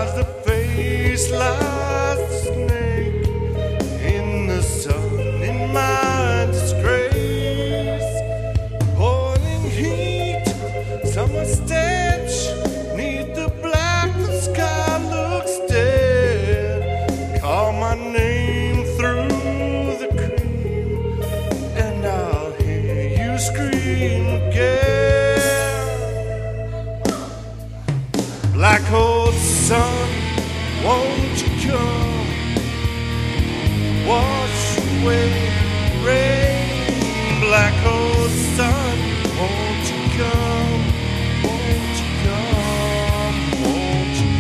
lies the face, lies the snake in the sun, in my disgrace. Boiling heat, summer stench, neath the black, the sky looks dead. Call my name through the cream, and I'll hear you scream again. Black hole sun, won't you come? Wash away the rain. Black hole sun, won't you come? Won't you come? Won't you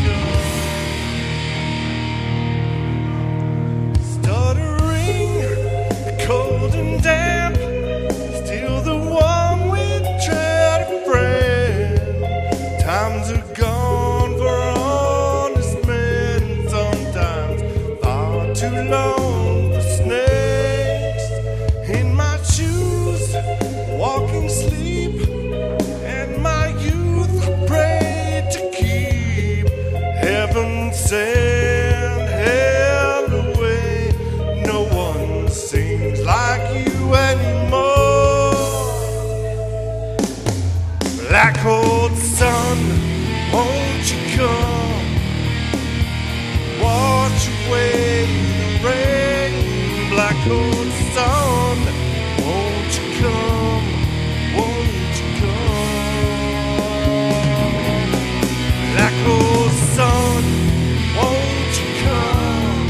come? Stuttering, cold and damp, still the one we try to friend. Times are gone for honest men, sometimes far too long for snakes. In my shoes, walking sleep, and my youth I pray to keep. Heaven send hell away, no one sings like you anymore. Black hole sun, won't you come? Wash away the rain. Black hole sun, won't you come? Won't you come? Black hole sun, won't you come?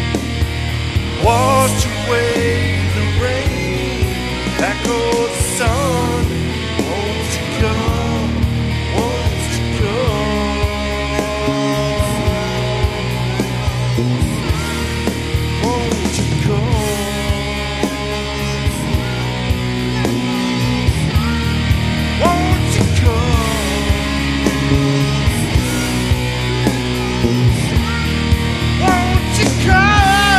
Wash away the rain. Black hole sun, won't you come? Won't you come? Won't you come? Won't you come? Won't you come?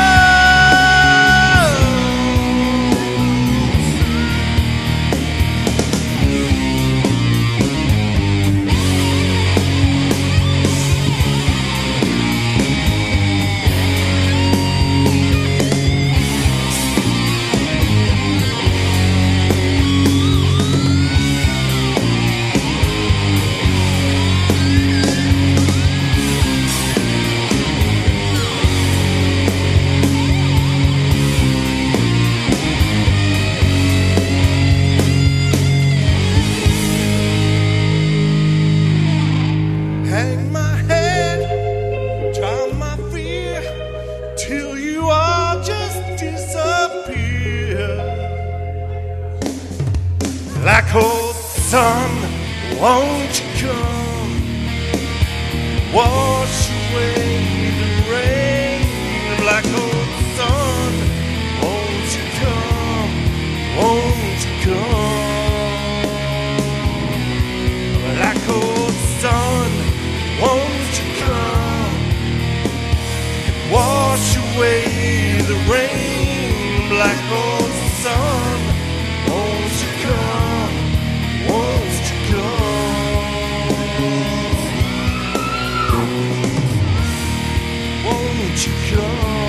Hang my head, drown my fear, till you all just disappear. Black hole sun, won't you come? Wash away the rain. Black hole sun, won't you come? Won't you come? Black hole sun, won't you come? Wash away the rain. Black hole sun, won't you come? Won't you come? Won't you come?